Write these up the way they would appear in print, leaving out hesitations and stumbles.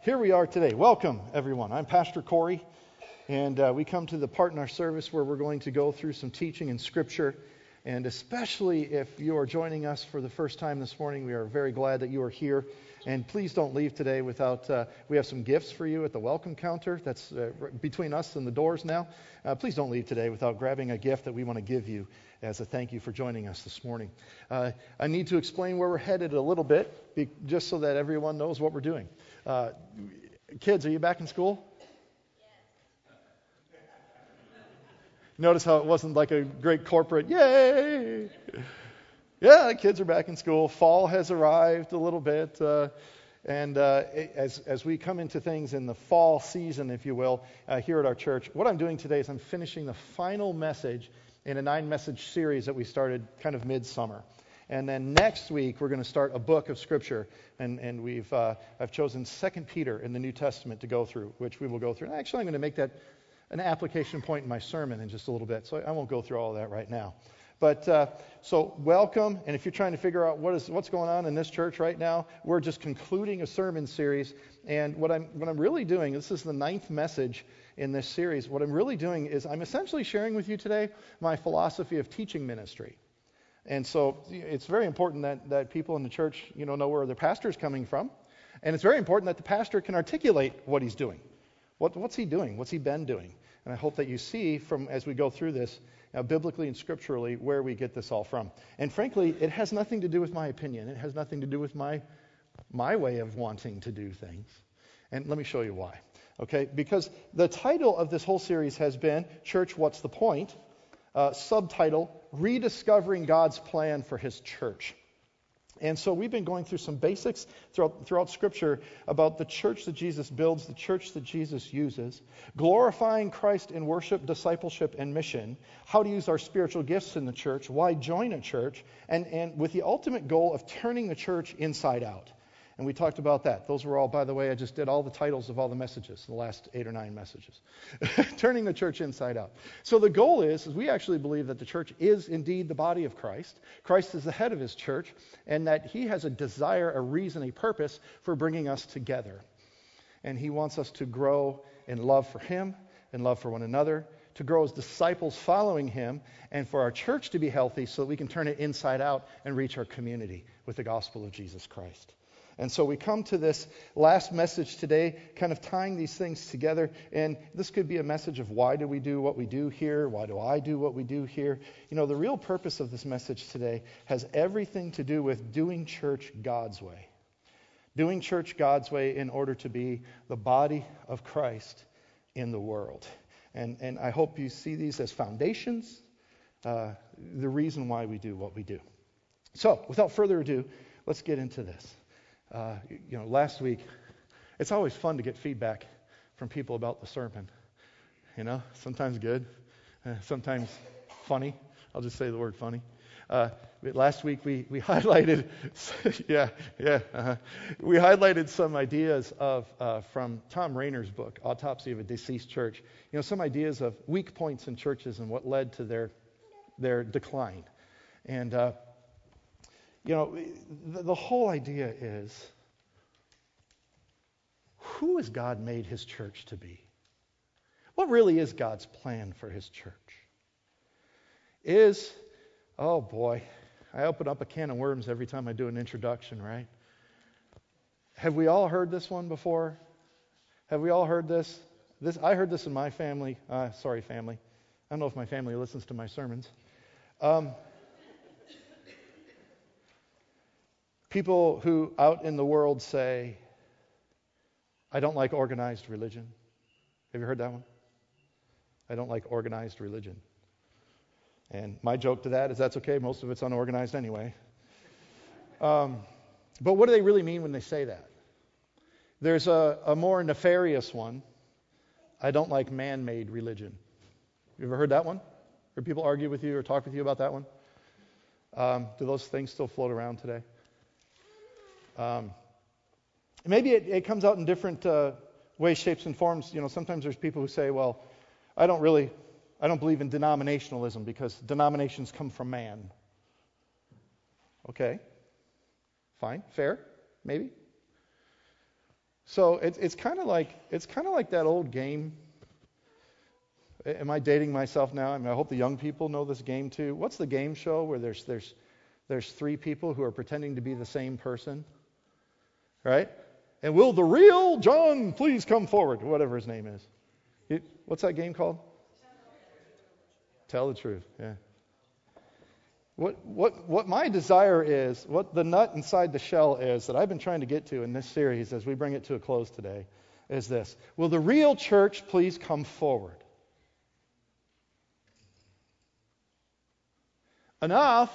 Here we are today. Welcome, everyone. I'm Pastor Corey, and we come to the part in our service where we're going to go through some teaching in Scripture. And especially if you are joining us for the first time this morning, we are very glad that you are here. And please don't leave today without, we have some gifts for you at the welcome counter. That's between us and the doors now. Please don't leave today without grabbing a gift that we want to give you as a thank you for joining us this morning. I need to explain where we're headed a little bit, just so that everyone knows what we're doing. Kids, are you back in school? Yes. Notice how it wasn't like a great corporate, yay! Yeah, the kids are back in school. Fall has arrived a little bit. And as we come into things in the fall season, if you will, here at our church, what I'm doing today is I'm finishing the final message in a 9-message series that we started kind of midsummer. And then next week, we're going to start a book of Scripture. And I've chosen 2 Peter in the New Testament to go through, which we will go through. And actually, I'm going to make that an application point in my sermon in just a little bit. So I won't go through all of that right now. But so welcome. And if you're trying to figure out what's going on in this church right now, we're just concluding a sermon series. And what I'm really doing, this is the 9th message in this series. What I'm really doing is I'm essentially sharing with you today my philosophy of teaching ministry. And so it's very important that people in the church, know where their pastor's coming from. And it's very important that the pastor can articulate what he's doing. What's he doing? What's he been doing? And I hope that you see as we go through this, biblically and scripturally, where we get this all from. And frankly, it has nothing to do with my opinion. It has nothing to do with my way of wanting to do things. And let me show you why. Okay? Because the title of this whole series has been, Church, What's the Point? Subtitle, Rediscovering God's Plan for His Church. And so we've been going through some basics throughout Scripture about the church that Jesus builds, the church that Jesus uses, glorifying Christ in worship, discipleship, and mission, how to use our spiritual gifts in the church, why join a church, and with the ultimate goal of turning the church inside out. And we talked about that. Those were all, by the way, I just did all the titles of all the messages, the last 8 or 9 messages. Turning the church inside out. So the goal is we actually believe that the church is indeed the body of Christ. Christ is the head of His church, and that He has a desire, a reason, a purpose for bringing us together. And He wants us to grow in love for Him, in love for one another, to grow as disciples following Him, and for our church to be healthy so that we can turn it inside out and reach our community with the gospel of Jesus Christ. And so we come to this last message today, kind of tying these things together. And this could be a message of why do we do what we do here? Why do I do what we do here? The real purpose of this message today has everything to do with doing church God's way. Doing church God's way in order to be the body of Christ in the world. And I hope you see these as foundations, the reason why we do what we do. So, without further ado, let's get into this. Last week, it's always fun to get feedback from people about the sermon. Sometimes good, sometimes funny. I'll just say the word funny. Last week we highlighted, we highlighted some ideas from Tom Rainer's book, Autopsy of a Deceased Church. Some ideas of weak points in churches and what led to their decline. And the whole idea is, who has God made His church to be? What really is God's plan for His church? Oh boy, I open up a can of worms every time I do an introduction, right? Have we all heard this one before? Have we all heard this? I heard this in my family. Sorry, family. I don't know if my family listens to my sermons. People who out in the world say, I don't like organized religion. Have you heard that one? I don't like organized religion. And my joke to that is that's okay. Most of it's unorganized anyway. But what do they really mean when they say that? There's a more nefarious one. I don't like man-made religion. You ever heard that one? Heard people argue with you or talk with you about that one? Do those things still float around today? Maybe it comes out in different ways, shapes, and forms. Sometimes there's people who say, well, I don't believe in denominationalism because denominations come from man. Okay. Fine. Fair. Maybe. So it's kind of like that old game. Am I dating myself now? I mean, I hope the young people know this game too. What's the game show where there's three people who are pretending to be the same person, right? And will the real John please come forward? Whatever his name is. What's that game called? Tell the truth. Yeah. What my desire is, what the nut inside the shell is that I've been trying to get to in this series as we bring it to a close today, is this. Will the real church please come forward? Enough,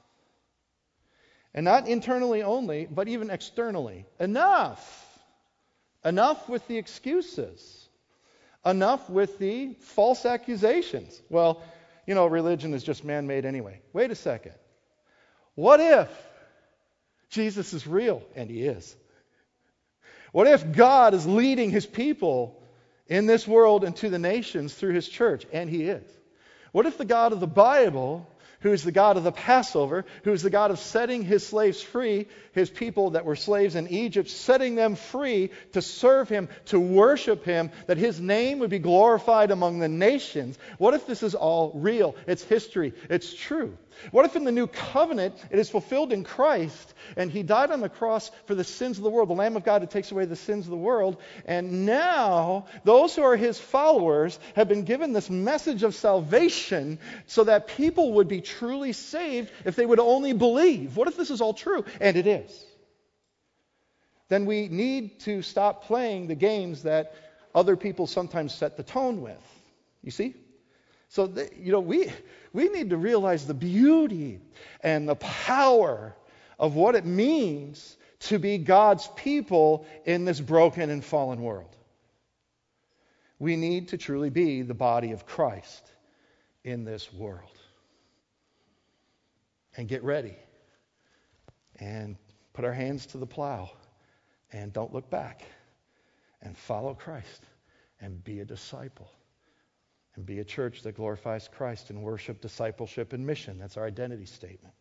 and not internally only, but even externally. Enough. Enough with the excuses. Enough with the false accusations. Well, religion is just man-made anyway. Wait a second. What if Jesus is real? And he is. What if God is leading his people in this world and to the nations through his church? And he is. What if the God of the Bible, who is the God of the Passover, who is the God of setting his slaves free, his people that were slaves in Egypt, setting them free to serve him, to worship him, that his name would be glorified among the nations? What if this is all real? It's history. It's true. What if in the new covenant it is fulfilled in Christ and he died on the cross for the sins of the world, the Lamb of God who takes away the sins of the world, and now those who are his followers have been given this message of salvation so that people would be truly saved if they would only believe? What if this is all true? And it is. Then we need to stop playing the games that other people sometimes set the tone with. You see? So, we need to realize the beauty and the power of what it means to be God's people in this broken and fallen world. We need to truly be the body of Christ in this world. And get ready. And put our hands to the plow. And don't look back. And follow Christ. And be a disciple. And be a church that glorifies Christ in worship, discipleship, and mission. That's our identity statement.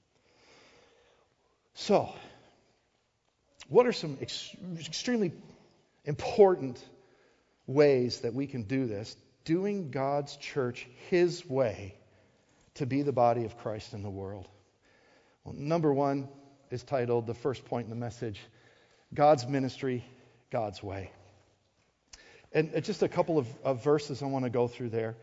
So, what are some extremely important ways that we can do this? Doing God's church his way to be the body of Christ in the world. Well, number one is titled, the first point in the message, God's ministry, God's way. And just a couple of verses I want to go through there.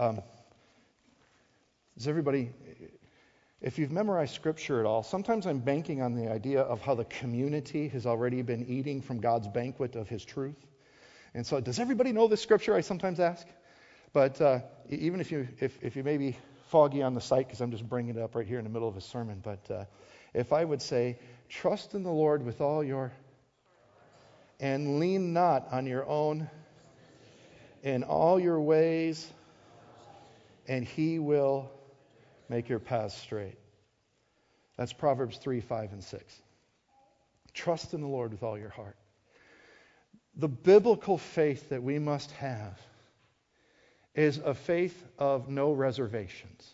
Does everybody, if you've memorized Scripture at all, sometimes I'm banking on the idea of how the community has already been eating from God's banquet of his truth. And so, does everybody know this Scripture, I sometimes ask? But even if you may be foggy on the sight, because I'm just bringing it up right here in the middle of a sermon, but if I would say, trust in the Lord with all your, and lean not on your own, in all your ways, and he will make your paths straight. That's Proverbs 3, 5, and 6. Trust in the Lord with all your heart. The biblical faith that we must have is a faith of no reservations.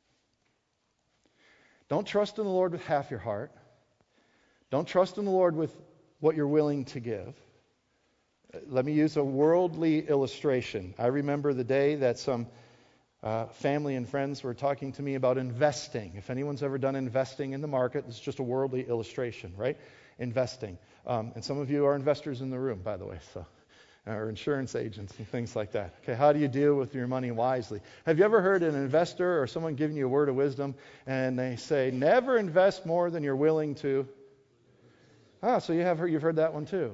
Don't trust in the Lord with half your heart. Don't trust in the Lord with what you're willing to give. Let me use a worldly illustration. I remember the day that some family and friends were talking to me about investing. If anyone's ever done investing in the market, it's just a worldly illustration, right? Investing. And some of you are investors in the room, by the way, so or insurance agents and things like that. Okay, how do you deal with your money wisely? Have you ever heard an investor or someone giving you a word of wisdom and they say, never invest more than you're willing to? So you've heard that one too.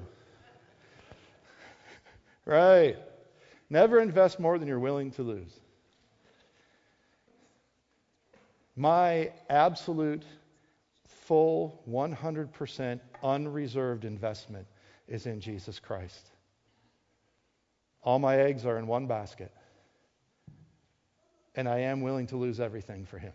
Right. Never invest more than you're willing to lose. My absolute, full, 100% unreserved investment is in Jesus Christ. All my eggs are in one basket. And I am willing to lose everything for him.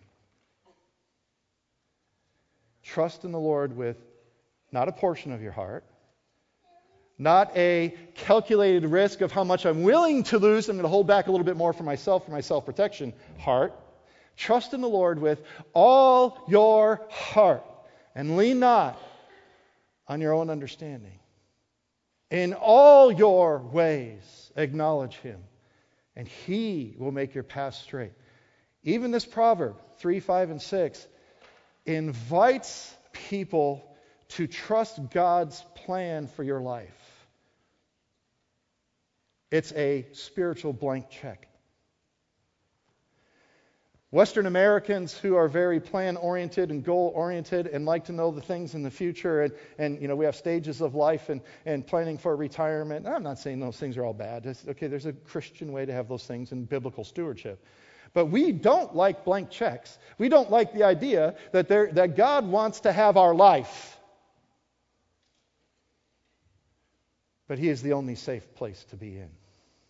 Trust in the Lord with not a portion of your heart, not a calculated risk of how much I'm willing to lose. I'm going to hold back a little bit more for my self-protection heart. Trust in the Lord with all your heart and lean not on your own understanding. In all your ways, acknowledge Him, and He will make your path straight. Even this proverb, 3, 5, and 6, invites people to trust God's plan for your life. It's a spiritual blank check. Western Americans who are very plan-oriented and goal-oriented and like to know the things in the future, and we have stages of life and planning for retirement. I'm not saying those things are all bad. There's a Christian way to have those things in biblical stewardship. But we don't like blank checks. We don't like the idea that God wants to have our life. But He is the only safe place to be in.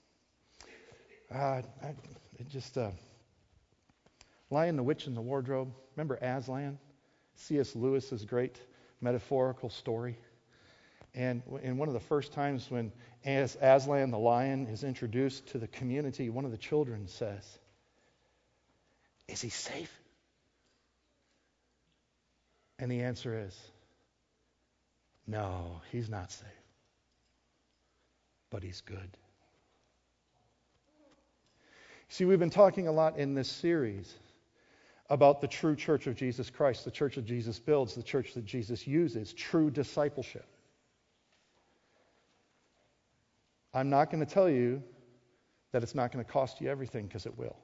Lion, the Witch, and the Wardrobe. Remember Aslan? C.S. Lewis's great metaphorical story. And in one of the first times when Aslan the lion is introduced to the community, one of the children says, "Is he safe?" And the answer is, "No, he's not safe. But he's good." See, we've been talking a lot in this series about the true church of Jesus Christ, the church that Jesus builds, the church that Jesus uses, true discipleship. I'm not going to tell you that it's not going to cost you everything, because it will.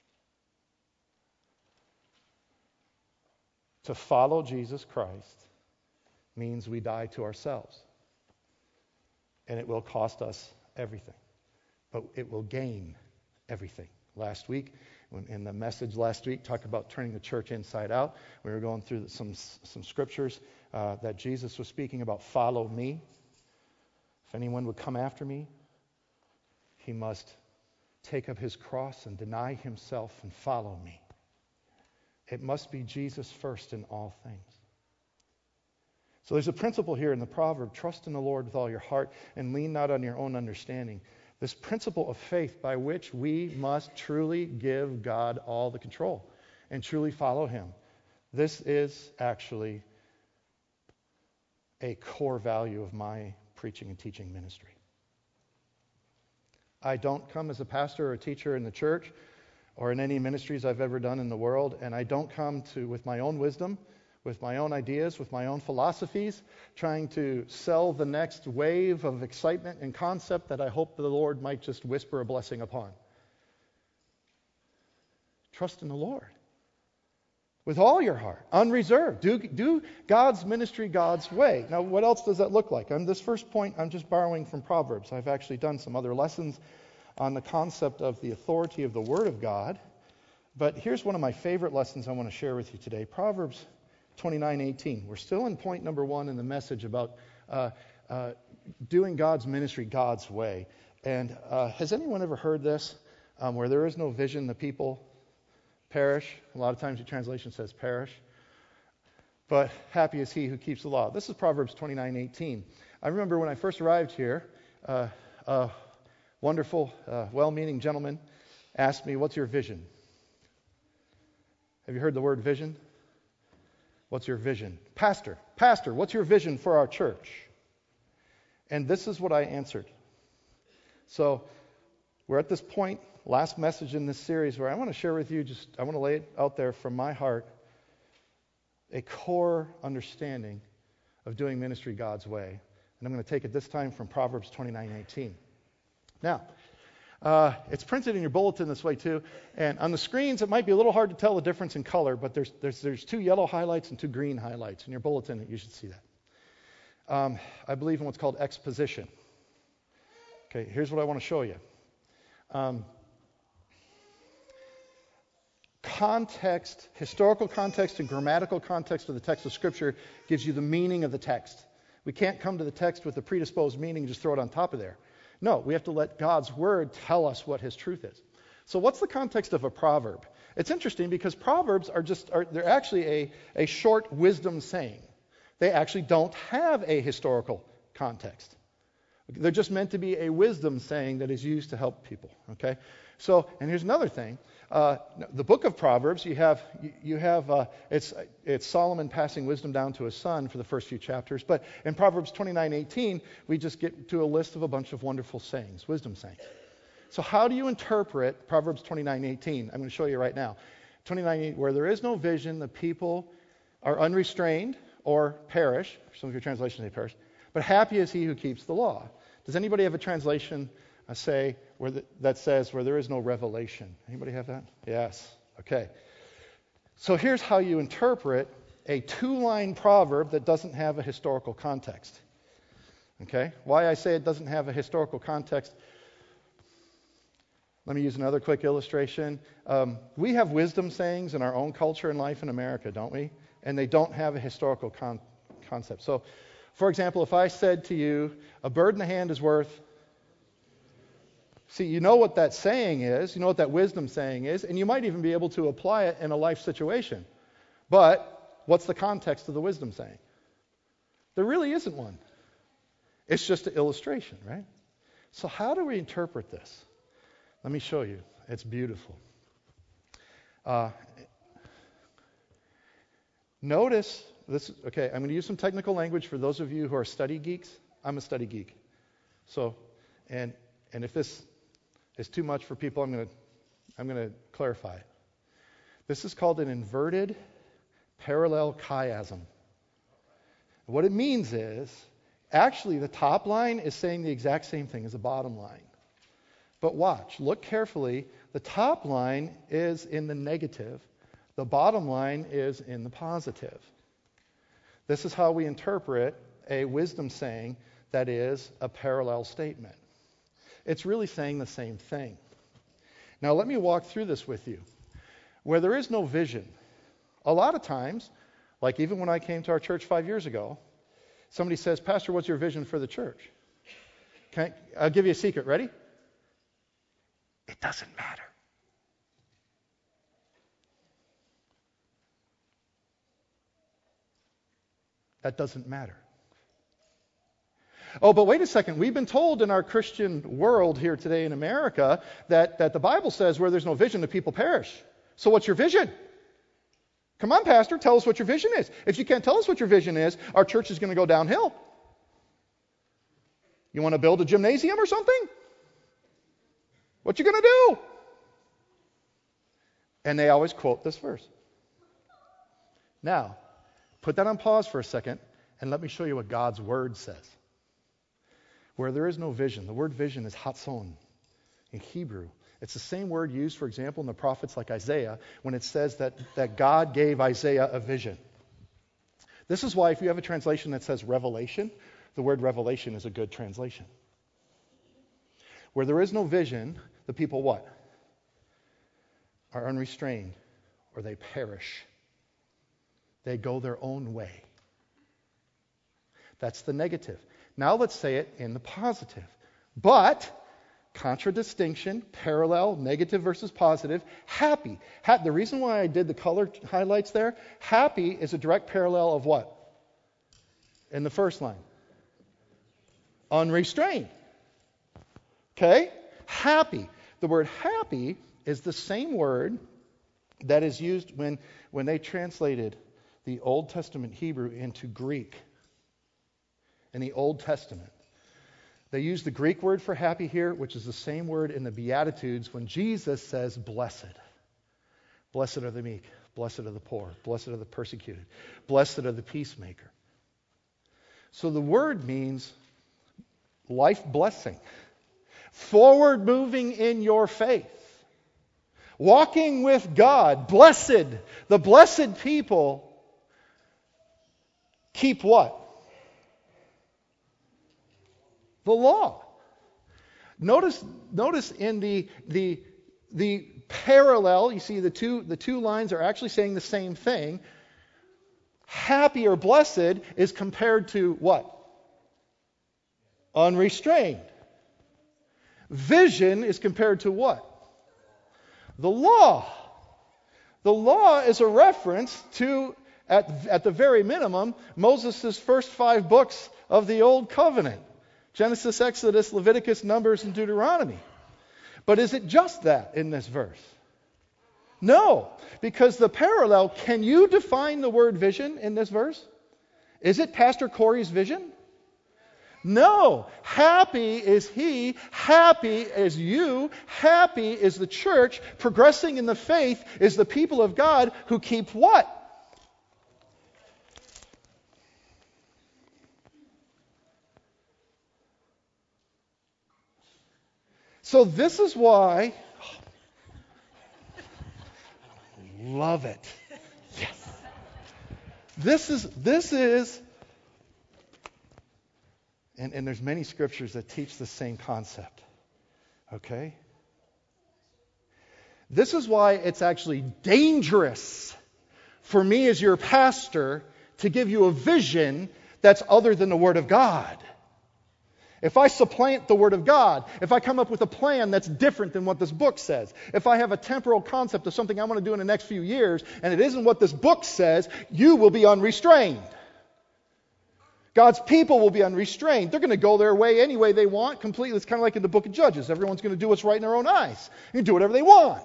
To follow Jesus Christ means we die to ourselves. And it will cost us everything. But it will gain everything. Last week, in the message last week, talked about turning the church inside out. We were going through some scriptures that Jesus was speaking about. Follow me. If anyone would come after me, he must take up his cross and deny himself and follow me. It must be Jesus first in all things. So there's a principle here in the proverb: trust in the Lord with all your heart and lean not on your own understanding. This principle of faith by which we must truly give God all the control and truly follow Him. This is actually a core value of my preaching and teaching ministry. I don't come as a pastor or a teacher in the church or in any ministries I've ever done in the world, and I don't come with my own wisdom, with my own ideas, with my own philosophies, trying to sell the next wave of excitement and concept that I hope the Lord might just whisper a blessing upon. Trust in the Lord with all your heart, unreserved. Do God's ministry God's way. Now, what else does that look like? On this first point, I'm just borrowing from Proverbs. I've actually done some other lessons on the concept of the authority of the Word of God. But here's one of my favorite lessons I want to share with you today. Proverbs 29:18. We're still in point number 1 in the message about doing God's ministry God's way. And has anyone ever heard this? Where there is no vision, the people perish. A lot of times your translation says perish. But happy is he who keeps the law. This is Proverbs 29:18. I remember when I first arrived here, a wonderful, well-meaning gentleman asked me, "What's your vision?" Have you heard the word vision? What's your vision? Pastor, what's your vision for our church? And this is what I answered. So we're at this point, last message in this series, where I want to share with you, I want to lay it out there from my heart, a core understanding of doing ministry God's way. And I'm going to take it this time from Proverbs 29:18. Now, it's printed in your bulletin this way too, and on the screens it might be a little hard to tell the difference in color, but there's 2 yellow highlights and 2 green highlights in your bulletin. You should see that. I believe in what's called exposition. Okay, here's what I want to show you. Context, historical context and grammatical context of the text of Scripture gives you the meaning of the text. We can't come to the text with a predisposed meaning and just throw it on top of there. No, we have to let God's Word tell us what His truth is. So what's the context of a proverb? It's interesting because proverbs they're actually a short wisdom saying. They actually don't have a historical context. They're just meant to be a wisdom saying that is used to help people. Okay? So, and here's another thing. The book of Proverbs, you have it's Solomon passing wisdom down to his son for the first few chapters. But in Proverbs 29:18, we just get to a list of a bunch of wonderful sayings, wisdom sayings. So how do you interpret Proverbs 29:18? I'm going to show you right now. 29:8, where there is no vision, the people are unrestrained or perish. Some of your translations say perish. But happy is he who keeps the law. Does anybody have a translation that says where there is no revelation? Anybody have that? Yes. Okay. So here's how you interpret a 2-line proverb that doesn't have a historical context. Okay? Why I say it doesn't have a historical context. Let me use another quick illustration. We have wisdom sayings in our own culture and life in America, don't we? And they don't have a historical concept. So, for example, if I said to you, a bird in the hand is worth... See, you know what that saying is, you know what that wisdom saying is, and you might even be able to apply it in a life situation. But what's the context of the wisdom saying? There really isn't one. It's just an illustration, right? So how do we interpret this? Let me show you. It's beautiful. Notice this. Okay, I'm going to use some technical language for those of you who are study geeks. I'm a study geek. So, and if this is too much for people, I'm going to clarify it. This is called an inverted parallel chiasm. What it means is, actually, the top line is saying the exact same thing as the bottom line. But watch, look carefully. The top line is in the negative. The bottom line is in the positive. This is how we interpret a wisdom saying that is a parallel statement. It's really saying the same thing. Now let me walk through this with you. Where there is no vision, a lot of times, like even when I came to our church 5 years ago, somebody says, Pastor, what's your vision for the church? I'll give you a secret. Ready? It doesn't matter. That doesn't matter. Oh, but wait a second. We've been told in our Christian world here today in America that the Bible says where there's no vision, the people perish. So what's your vision? Come on, Pastor, tell us what your vision is. If you can't tell us what your vision is, our church is going to go downhill. You want to build a gymnasium or something? What you going to do? And they always quote this verse. Now, put that on pause for a second, and let me show you what God's Word says. Where there is no vision, the word vision is hatson in Hebrew. It's the same word used, for example, in the prophets like Isaiah, when it says that God gave Isaiah a vision. This is why if you have a translation that says revelation, the word revelation is a good translation. Where there is no vision, the people what? Are unrestrained, or they perish. They go their own way. That's the negative. Now let's say it in the positive. But, contradistinction, parallel, negative versus positive, happy. The reason why I did the color highlights there, happy is a direct parallel of what? In the first line. Unrestrained. Okay? Happy. The word happy is the same word that is used when they translated the Old Testament Hebrew into Greek. In the Old Testament. They use the Greek word for happy here, which is the same word in the Beatitudes when Jesus says blessed. Blessed are the meek. Blessed are the poor. Blessed are the persecuted. Blessed are the peacemaker. So the word means life blessing. Forward moving in your faith. Walking with God. Blessed. The blessed people keep what? The law. Notice in the parallel, you see the two lines are actually saying the same thing. Happy or blessed is compared to what? Unrestrained. Vision is compared to what? The law. The law is a reference to, at the very minimum, Moses' first 5 books of the Old Covenant. Genesis, Exodus, Leviticus, Numbers, and Deuteronomy. But is it just that in this verse? No, because the parallel, can you define the word vision in this verse? Is it Pastor Corey's vision? No. Happy is he, happy is you, happy is the church, progressing in the faith is the people of God who keep what? So this is why, love it. Yes. This is, and there's many scriptures that teach the same concept. Okay? This is why it's actually dangerous for me as your pastor to give you a vision that's other than the Word of God. If I supplant the Word of God, if I come up with a plan that's different than what this book says, if I have a temporal concept of something I want to do in the next few years, and it isn't what this book says, you will be unrestrained. God's people will be unrestrained. They're going to go their way any way they want, completely. It's kind of like in the book of Judges. Everyone's going to do what's right in their own eyes. You can do whatever they want.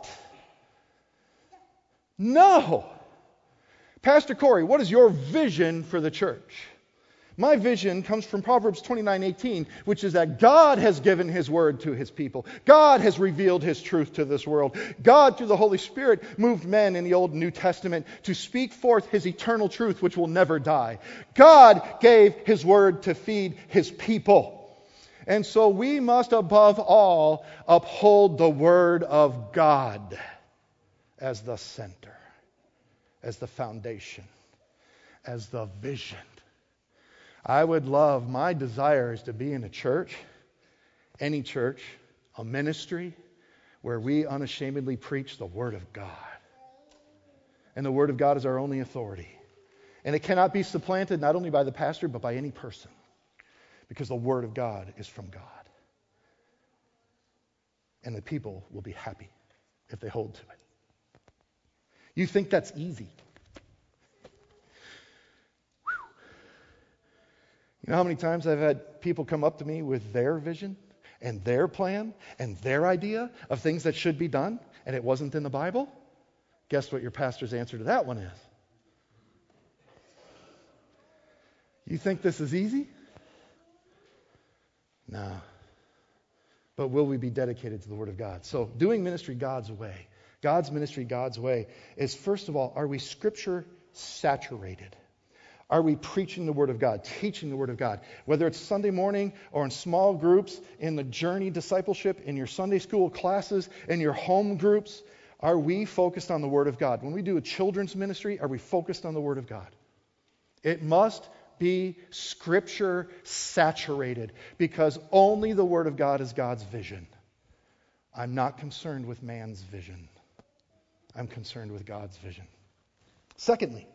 No. Pastor Corey, what is your vision for the church? My vision comes from Proverbs 29:18, which is that God has given His word to His people. God has revealed His truth to this world. God, through the Holy Spirit, moved men in the Old and New Testament to speak forth His eternal truth, which will never die. God gave His word to feed His people. And so we must, above all, uphold the Word of God as the center, as the foundation, as the vision. I would love, my desire is to be in a church, any church, a ministry, where we unashamedly preach the Word of God. And the Word of God is our only authority. And it cannot be supplanted not only by the pastor, but by any person. Because the Word of God is from God. And the people will be happy if they hold to it. You think that's easy? You know how many times I've had people come up to me with their vision and their plan and their idea of things that should be done, and it wasn't in the Bible? Guess what your pastor's answer to that one is? You think this is easy? No. But will we be dedicated to the Word of God? So doing ministry God's way, God's ministry God's way is, first of all, are we Scripture saturated? Are we preaching the Word of God, teaching the Word of God? Whether it's Sunday morning or in small groups, in the Journey discipleship, in your Sunday school classes, in your home groups, are we focused on the Word of God? When we do a children's ministry, are we focused on the Word of God? It must be Scripture saturated, because only the Word of God is God's vision. I'm not concerned with man's vision. I'm concerned with God's vision. Secondly,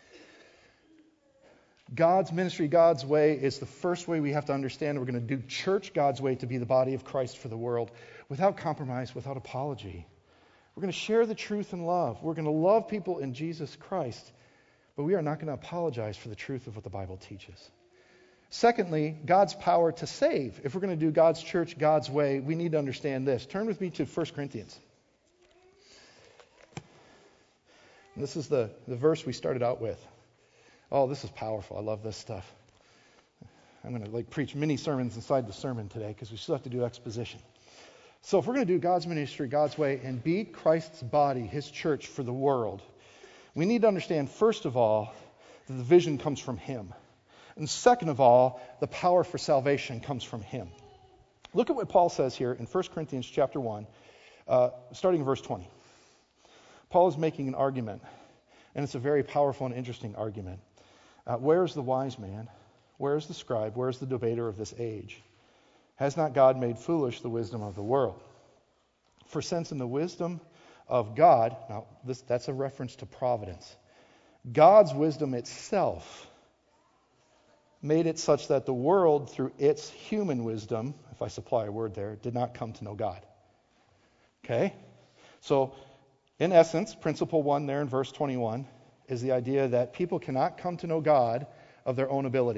God's ministry, God's way is the first way we have to understand. We're going to do church God's way to be the body of Christ for the world, without compromise, without apology. We're going to share the truth in love. We're going to love people in Jesus Christ, but we are not going to apologize for the truth of what the Bible teaches. Secondly, God's power to save. If we're going to do God's church God's way, we need to understand this. Turn with me to 1 Corinthians. And this is the verse we started out with. Oh, this is powerful. I love this stuff. I'm going to preach mini sermons inside the sermon today, because we still have to do exposition. So if we're going to do God's ministry God's way and be Christ's body, His church for the world, we need to understand, first of all, that the vision comes from Him. And second of all, the power for salvation comes from Him. Look at what Paul says here in 1 Corinthians chapter 1, starting in verse 20. Paul is making an argument, and it's a very powerful and interesting argument. Where is the wise man? Where is the scribe? Where is the debater of this age? Has not God made foolish the wisdom of the world? For since in the wisdom of God, now that's a reference to providence, God's wisdom itself made it such that the world, through its human wisdom, if I supply a word there, did not come to know God. Okay? So, in essence, principle 1 there in verse 21 is the idea that people cannot come to know God of their own ability.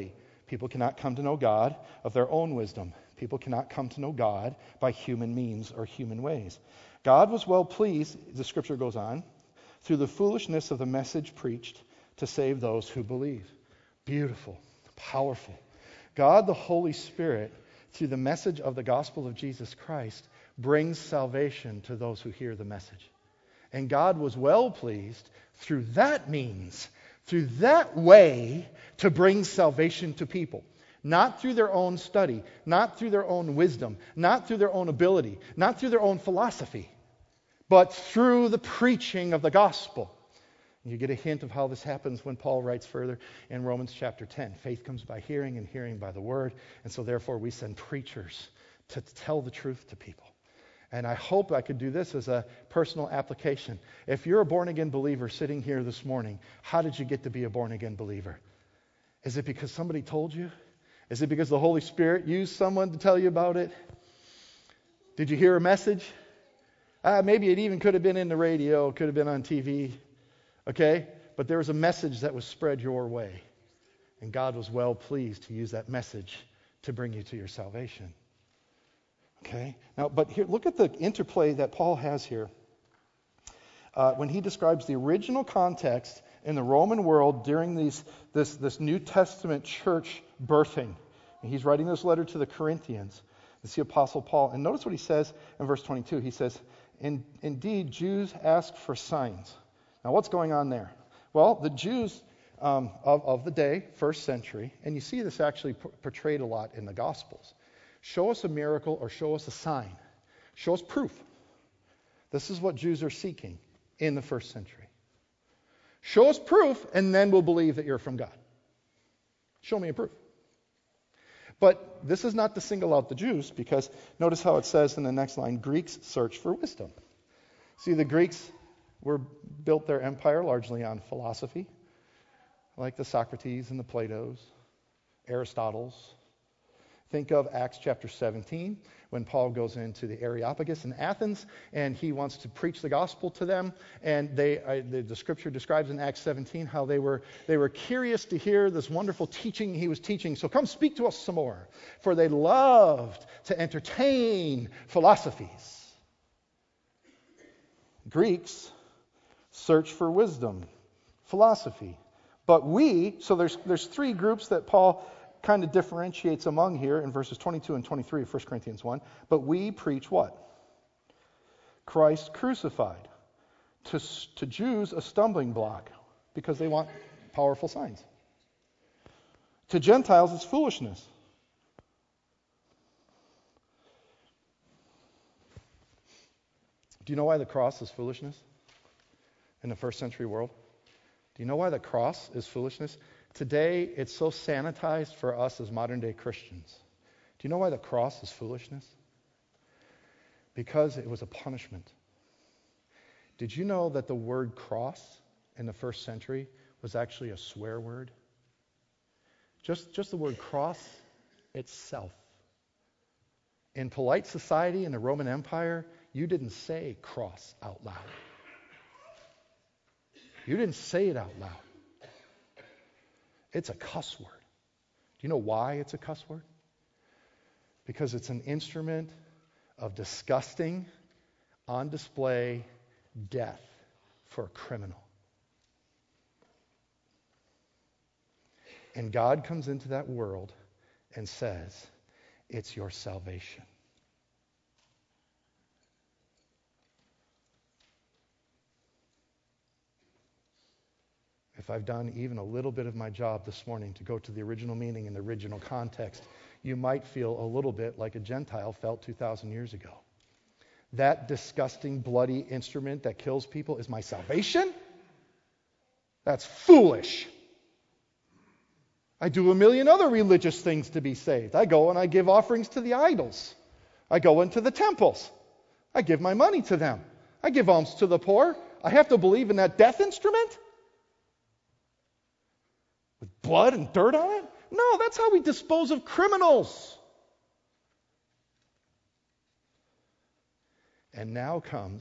People cannot come to know God of their own wisdom. People cannot come to know God by human means or human ways. God was well pleased, the scripture goes on, through the foolishness of the message preached to save those who believe. Beautiful, powerful. God the Holy Spirit, through the message of the gospel of Jesus Christ, brings salvation to those who hear the message. And God was well pleased through that means, through that way, to bring salvation to people. Not through their own study, not through their own wisdom, not through their own ability, not through their own philosophy, but through the preaching of the gospel. You get a hint of how this happens when Paul writes further in Romans chapter 10. Faith comes by hearing, and hearing by the word. And so therefore we send preachers to tell the truth to people. And I hope I could do this as a personal application. If you're a born-again believer sitting here this morning, how did you get to be a born-again believer? Is it because somebody told you? Is it because the Holy Spirit used someone to tell you about it? Did you hear a message? Maybe it even could have been in the radio, could have been on TV. Okay? But there was a message that was spread your way. And God was well pleased to use that message to bring you to your salvation. Okay? Now, but here, look at the interplay that Paul has here. When he describes the original context in the Roman world during this New Testament church birthing. And he's writing this letter to the Corinthians. It's the Apostle Paul. And notice what he says in verse 22. He says, Indeed, Jews ask for signs. Now, what's going on there? Well, the Jews of the day, first century, and you see this actually portrayed a lot in the Gospels. Show us a miracle or show us a sign. Show us proof. This is what Jews are seeking in the first century. Show us proof, and then we'll believe that you're from God. Show me a proof. But this is not to single out the Jews, because notice how it says in the next line, Greeks search for wisdom. See, the Greeks built their empire largely on philosophy, like the Socrates and the Platos, Aristotle's. Think of Acts chapter 17, when Paul goes into the Areopagus in Athens, and he wants to preach the gospel to them. And the scripture describes in Acts 17 how they were curious to hear this wonderful teaching he was teaching. So come speak to us some more. For they loved to entertain philosophies. Greeks search for wisdom, philosophy. But so there's three groups that Paul kind of differentiates among here in verses 22 and 23 of 1 Corinthians 1. But we preach what? Christ crucified. To Jews, a stumbling block, because they want powerful signs. To Gentiles, it's foolishness. Do you know why the cross is foolishness in the first century world? Do you know why the cross is foolishness? Today, it's so sanitized for us as modern-day Christians. Do you know why the cross is foolishness? Because it was a punishment. Did you know that the word cross in the first century was actually a swear word? Just the word cross itself. In polite society in the Roman Empire, you didn't say cross out loud. You didn't say it out loud. It's a cuss word. Do you know why it's a cuss word? Because it's an instrument of disgusting, on display death for a criminal. And God comes into that world and says, it's your salvation. If I've done even a little bit of my job this morning to go to the original meaning and the original context, you might feel a little bit like a Gentile felt 2,000 years ago. That disgusting, bloody instrument that kills people is my salvation? That's foolish. I do a million other religious things to be saved. I go and I give offerings to the idols. I go into the temples. I give my money to them. I give alms to the poor. I have to believe in that death instrument? With blood and dirt on it? No, that's how we dispose of criminals. And now comes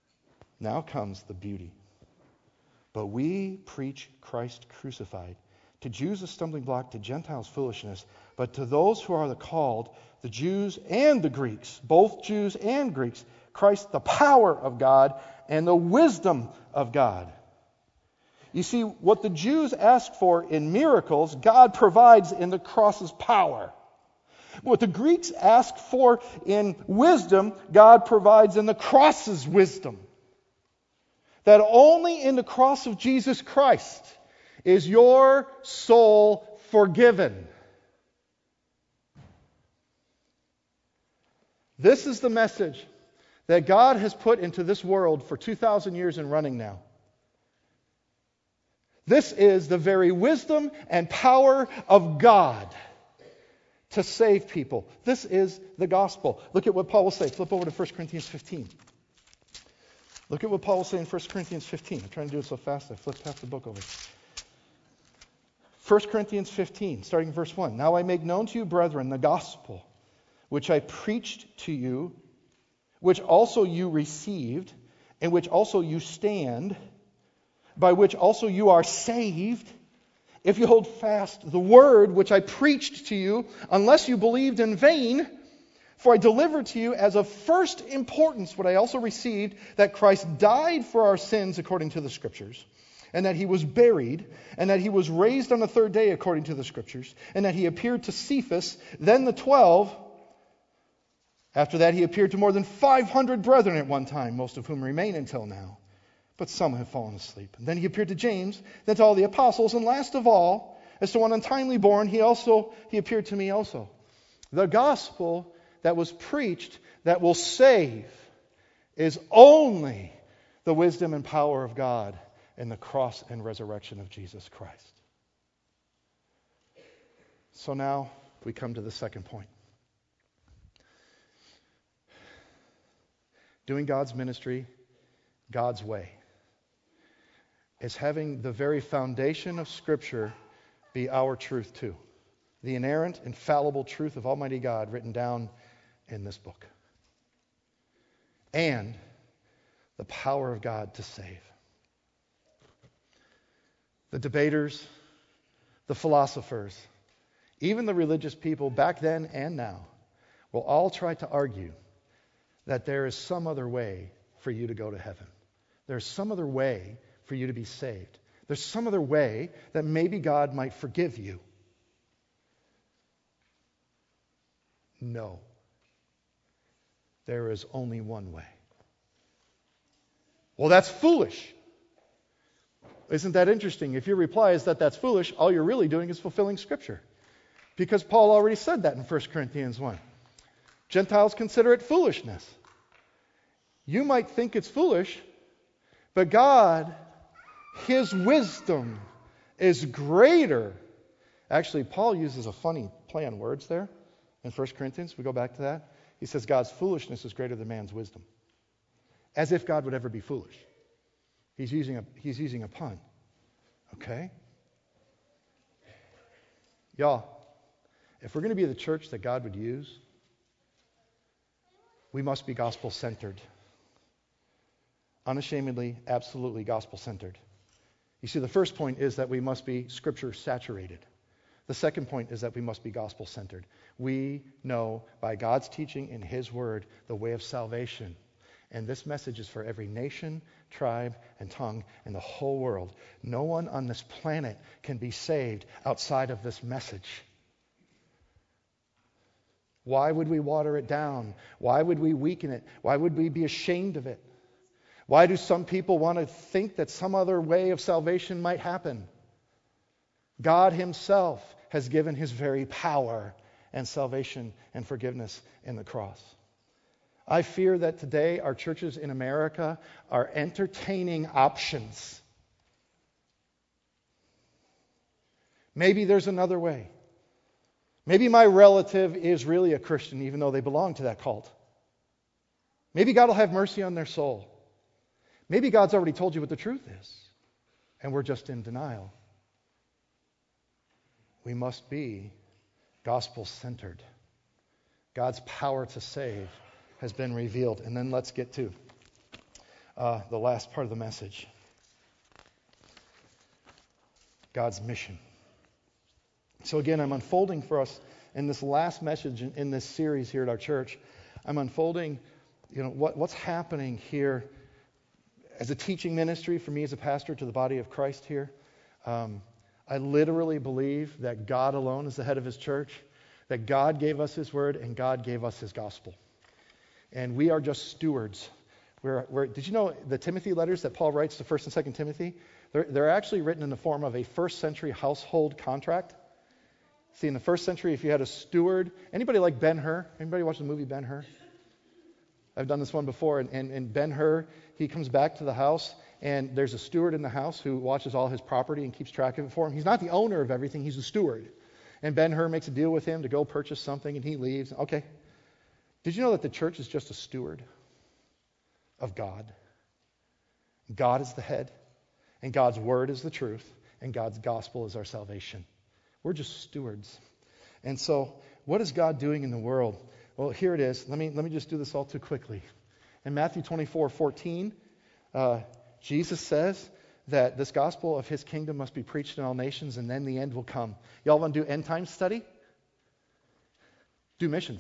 the beauty. But we preach Christ crucified. To Jews a stumbling block, to Gentiles foolishness, but to those who are the called, the Jews and the Greeks, both Jews and Greeks, Christ the power of God and the wisdom of God. You see, what the Jews asked for in miracles, God provides in the cross's power. What the Greeks asked for in wisdom, God provides in the cross's wisdom. That only in the cross of Jesus Christ is your soul forgiven. This is the message that God has put into this world for 2,000 years and running now. This is the very wisdom and power of God to save people. This is the gospel. Look at what Paul will say. Flip over to 1 Corinthians 15. Look at what Paul will say in 1 Corinthians 15. I'm trying to do it so fast I flipped half the book over. 1 Corinthians 15, starting in verse 1. Now I make known to you, brethren, the gospel which I preached to you, which also you received, in which also you stand, by which also you are saved, if you hold fast the word which I preached to you, unless you believed in vain. For I delivered to you as of first importance what I also received, that Christ died for our sins according to the Scriptures, and that he was buried, and that he was raised on the third day according to the Scriptures, and that he appeared to Cephas, then the 12. After that he appeared to more than 500 brethren at one time, most of whom remain until now. But some have fallen asleep. And then he appeared to James, then to all the apostles, and last of all, as to one untimely born, he appeared to me also. The gospel that was preached that will save is only the wisdom and power of God in the cross and resurrection of Jesus Christ. So now we come to the second point. Doing God's ministry God's way is having the very foundation of Scripture be our truth too. The inerrant, infallible truth of Almighty God written down in this book. And the power of God to save. The debaters, the philosophers, even the religious people back then and now will all try to argue that there is some other way for you to go to heaven. There's some other way for you to be saved. There's some other way that maybe God might forgive you. No. There is only one way. Well, that's foolish. Isn't that interesting? If your reply is that that's foolish, all you're really doing is fulfilling Scripture. Because Paul already said that in 1 Corinthians 1. Gentiles consider it foolishness. You might think it's foolish, but God, His wisdom is greater. Actually, Paul uses a funny play on words there in 1 Corinthians. We go back to that. He says God's foolishness is greater than man's wisdom. As if God would ever be foolish. He's using a pun. Okay? Y'all, if we're going to be the church that God would use, we must be gospel-centered. Unashamedly, absolutely gospel-centered. You see, the first point is that we must be Scripture-saturated. The second point is that we must be gospel-centered. We know by God's teaching in His Word the way of salvation. And this message is for every nation, tribe, and tongue in the whole world. No one on this planet can be saved outside of this message. Why would we water it down? Why would we weaken it? Why would we be ashamed of it? Why do some people want to think that some other way of salvation might happen? God Himself has given His very power and salvation and forgiveness in the cross. I fear that today our churches in America are entertaining options. Maybe there's another way. Maybe my relative is really a Christian even though they belong to that cult. Maybe God will have mercy on their soul. Maybe God's already told you what the truth is, and we're just in denial. We must be gospel-centered. God's power to save has been revealed. And then let's get to the last part of the message. God's mission. So again, I'm unfolding for us in this last message in this series here at our church. I'm unfolding, what's happening here as a teaching ministry for me as a pastor to the body of Christ here. I literally believe that God alone is the head of his church, that God gave us his word and God gave us his gospel. And we are just stewards. Did you know the Timothy letters that Paul writes to 1st and 2nd Timothy, they're actually written in the form of a first century household contract. See, in the first century, if you had a steward, anybody like Ben-Hur? Anybody watch the movie Ben-Hur? I've done this one before, and Ben-Hur, he comes back to the house, and there's a steward in the house who watches all his property and keeps track of it for him. He's not the owner of everything, he's the steward. And Ben-Hur makes a deal with him to go purchase something, and he leaves. Okay. Did you know that the church is just a steward of God? God is the head, and God's word is the truth, and God's gospel is our salvation. We're just stewards. And so, what is God doing in the world? Well, here it is. Let me just do this all too quickly. In Matthew 24:14, Jesus says that this gospel of his kingdom must be preached in all nations, and then the end will come. Y'all want to do end time study? Do missions.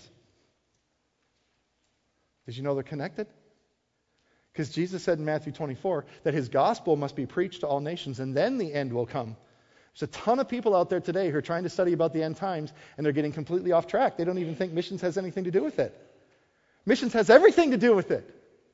Did you know they're connected? Because Jesus said in Matthew 24 that his gospel must be preached to all nations, and then the end will come. There's a ton of people out there today who are trying to study about the end times, and they're getting completely off track. They don't even think missions has anything to do with it. Missions has everything to do with it.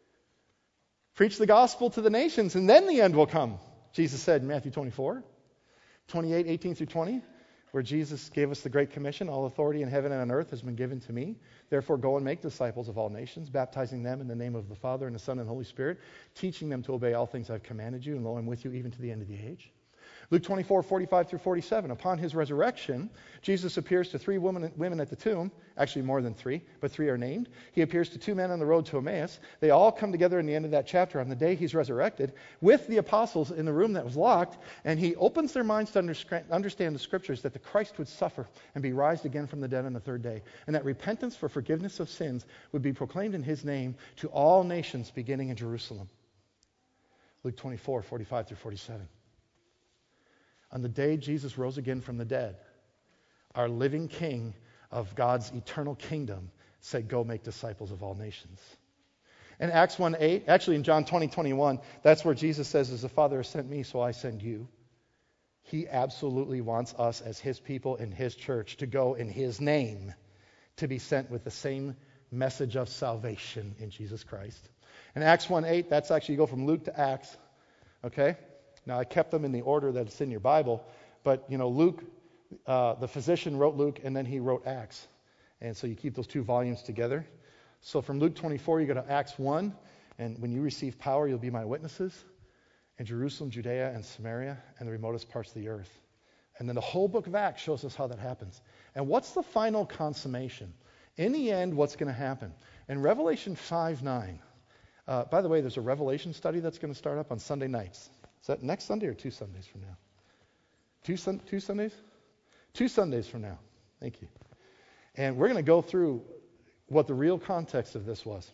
Preach the gospel to the nations, and then the end will come, Jesus said in Matthew 24, 28, 18 through 20, where Jesus gave us the Great Commission. All authority in heaven and on earth has been given to me. Therefore, go and make disciples of all nations, baptizing them in the name of the Father and the Son and the Holy Spirit, teaching them to obey all things I've commanded you, and lo, I'm with you even to the end of the age. Luke 24:45 through 47. Upon his resurrection, Jesus appears to three women at the tomb. Actually, more than three, but three are named. He appears to two men on the road to Emmaus. They all come together in the end of that chapter on the day he's resurrected with the apostles in the room that was locked, and he opens their minds to understand the scriptures that the Christ would suffer and be raised again from the dead on the third day, and that repentance for forgiveness of sins would be proclaimed in his name to all nations beginning in Jerusalem. Luke 24:45 through 47. On the day Jesus rose again from the dead, our living King of God's eternal kingdom said, go make disciples of all nations. In Acts 1:8, actually in John 20:21, that's where Jesus says, as the Father has sent me, so I send you. He absolutely wants us as his people in his church to go in his name, to be sent with the same message of salvation in Jesus Christ. In Acts 1:8, that's actually, you go from Luke to Acts, okay? Now, I kept them in the order that it's in your Bible, but, Luke, the physician wrote Luke, and then he wrote Acts. And so you keep those two volumes together. So from Luke 24, you go to Acts 1, and when you receive power, you'll be my witnesses in Jerusalem, Judea, and Samaria, and the remotest parts of the earth. And then the whole book of Acts shows us how that happens. And what's the final consummation? In the end, what's going to happen? In Revelation 5:9, by the way, there's a Revelation study that's going to start up on Sunday nights. Is that next Sunday or 2 Sundays from now? Two Sundays? 2 Sundays from now. Thank you. And we're going to go through what the real context of this was.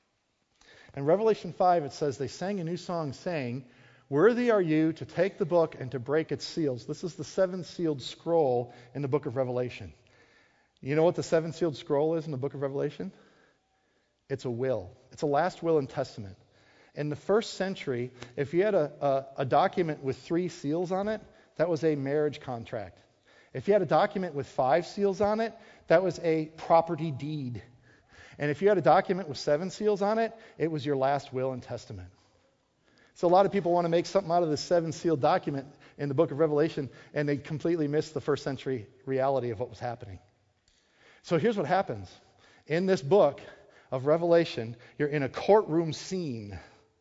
In Revelation 5, it says, they sang a new song saying, worthy are you to take the book and to break its seals. This is the 7-sealed scroll in the book of Revelation. You know what the 7-sealed scroll is in the book of Revelation? It's a will. It's a last will and testament. In the first century, if you had a document with 3 seals on it, that was a marriage contract. If you had a document with 5 seals on it, that was a property deed. And if you had a document with 7 seals on it, it was your last will and testament. So a lot of people want to make something out of this 7-sealed document in the book of Revelation, and they completely miss the first century reality of what was happening. So here's what happens. In this book of Revelation, you're in a courtroom scene.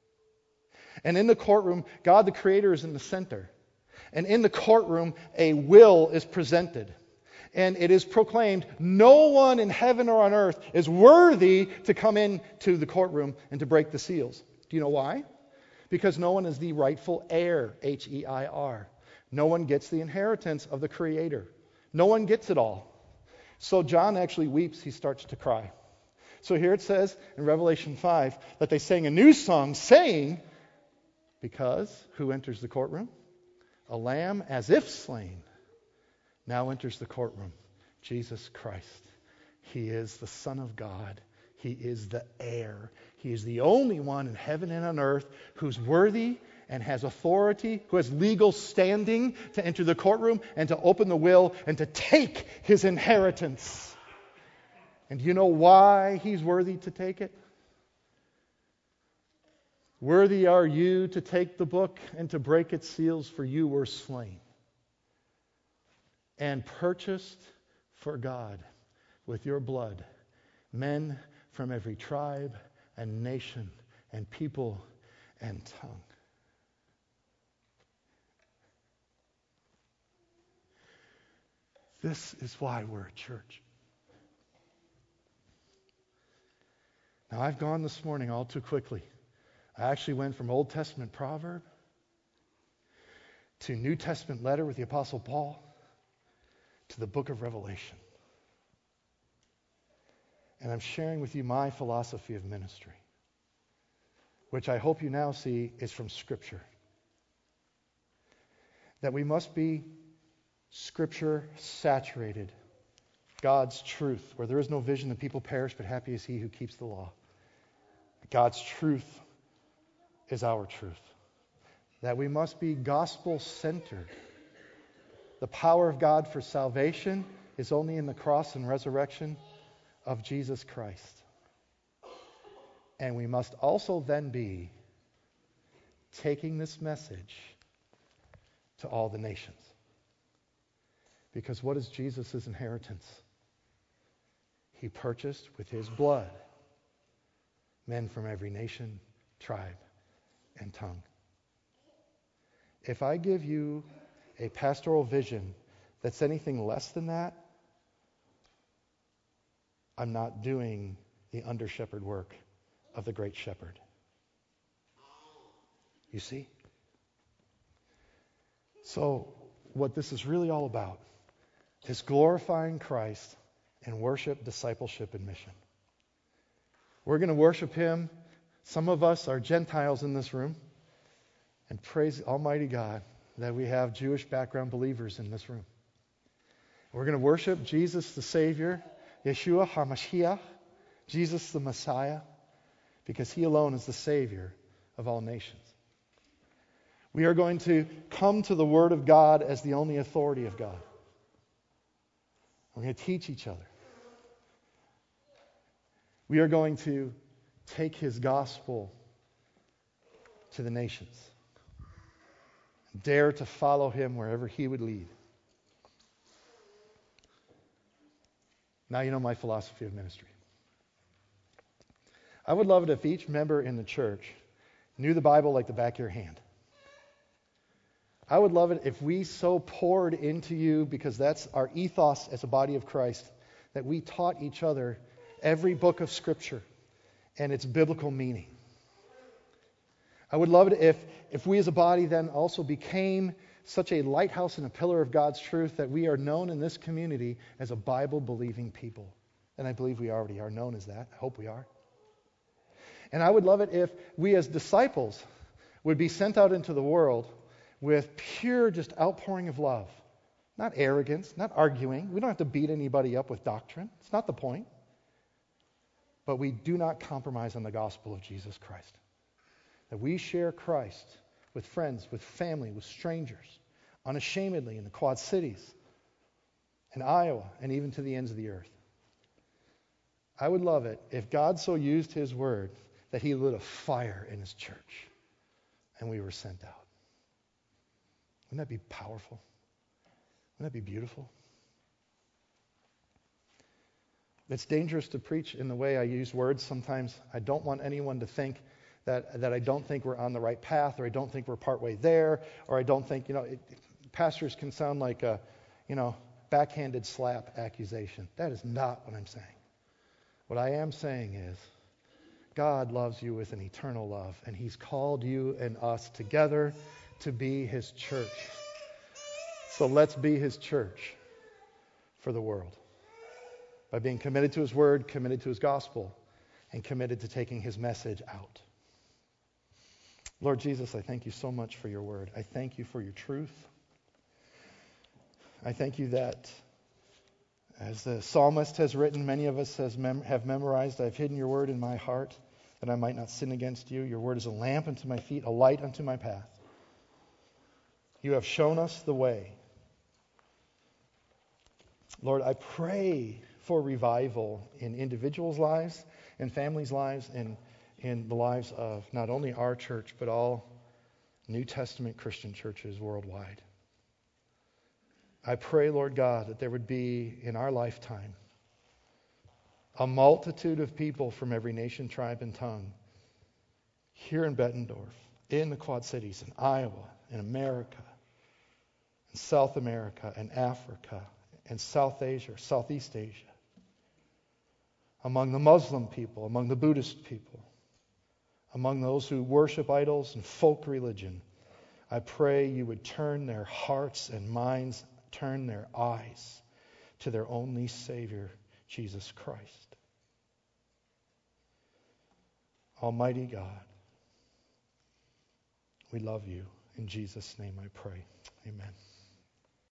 And in the courtroom, God the Creator is in the center. And in the courtroom, a will is presented. And it is proclaimed, no one in heaven or on earth is worthy to come into the courtroom and to break the seals. Do you know why? Because no one is the rightful heir, H-E-I-R. No one gets the inheritance of the Creator. No one gets it all. So John actually weeps. He starts to cry. So here it says in Revelation 5 that they sang a new song saying, because who enters the courtroom? A lamb as if slain. Now enters the courtroom Jesus Christ. He is the Son of God. He is the heir. He is the only one in heaven and on earth who's worthy and has authority, who has legal standing to enter the courtroom and to open the will and to take his inheritance. And do you know why he's worthy to take it? Worthy are you to take the book and to break its seals, for you were slain and purchased for God with your blood men from every tribe and nation and people and tongue. This is why we're a church. Now, I've gone this morning all too quickly. I actually went from Old Testament proverb to New Testament letter with the Apostle Paul to the book of Revelation. And I'm sharing with you my philosophy of ministry, which I hope you now see is from Scripture. That we must be Scripture saturated, God's truth, where there is no vision, the people perish, but happy is he who keeps the law. God's truth is our truth. That we must be gospel-centered. The power of God for salvation is only in the cross and resurrection of Jesus Christ. And we must also then be taking this message to all the nations. Because what is Jesus' inheritance? He purchased with his blood men from every nation, tribe, and tongue. If I give you a pastoral vision that's anything less than that, I'm not doing the under-shepherd work of the great shepherd. You see? So, what this is really all about is glorifying Christ in worship, discipleship, and mission. We're going to worship him. Some of us are Gentiles in this room. And praise Almighty God that we have Jewish background believers in this room. We're going to worship Jesus the Savior, Yeshua HaMashiach, Jesus the Messiah, because he alone is the Savior of all nations. We are going to come to the Word of God as the only authority of God. We're going to teach each other. We are going to take his gospel to the nations. Dare to follow him wherever he would lead. Now you know my philosophy of ministry. I would love it if each member in the church knew the Bible like the back of your hand. I would love it if we so poured into you, because that's our ethos as a body of Christ, that we taught each other every book of Scripture and its biblical meaning. I would love it if we as a body then also became such a lighthouse and a pillar of God's truth that we are known in this community as a Bible-believing people. And I believe we already are known as that. I hope we are. And I would love it if we as disciples would be sent out into the world with pure just outpouring of love. Not arrogance, not arguing. We don't have to beat anybody up with doctrine. It's not the point. But we do not compromise on the gospel of Jesus Christ. That we share Christ with friends, with family, with strangers, unashamedly in the Quad Cities, in Iowa, and even to the ends of the earth. I would love it if God so used his word that he lit a fire in his church and we were sent out. Wouldn't that be powerful? Wouldn't that be beautiful? It's dangerous to preach in the way I use words sometimes. I don't want anyone to think that I don't think we're on the right path, or I don't think we're partway there, or I don't think, pastors can sound like a, backhanded slap accusation. That is not what I'm saying. What I am saying is, God loves you with an eternal love, and he's called you and us together to be his church. So let's be his church for the world. By being committed to his word, committed to his gospel, and committed to taking his message out. Lord Jesus, I thank you so much for your word. I thank you for your truth. I thank you that, as the psalmist has written, many of us have memorized, I've hidden your word in my heart that I might not sin against you. Your word is a lamp unto my feet, a light unto my path. You have shown us the way. Lord, I pray for revival in individuals' lives and families' lives and in the lives of not only our church, but all New Testament Christian churches worldwide. I pray, Lord God, that there would be in our lifetime a multitude of people from every nation, tribe, and tongue here in Bettendorf, in the Quad Cities, in Iowa, in America, in South America, and Africa, and South Asia, Southeast Asia, among the Muslim people, among the Buddhist people, among those who worship idols and folk religion. I pray you would turn their hearts and minds, turn their eyes to their only Savior, Jesus Christ. Almighty God, we love you. In Jesus' name I pray. Amen.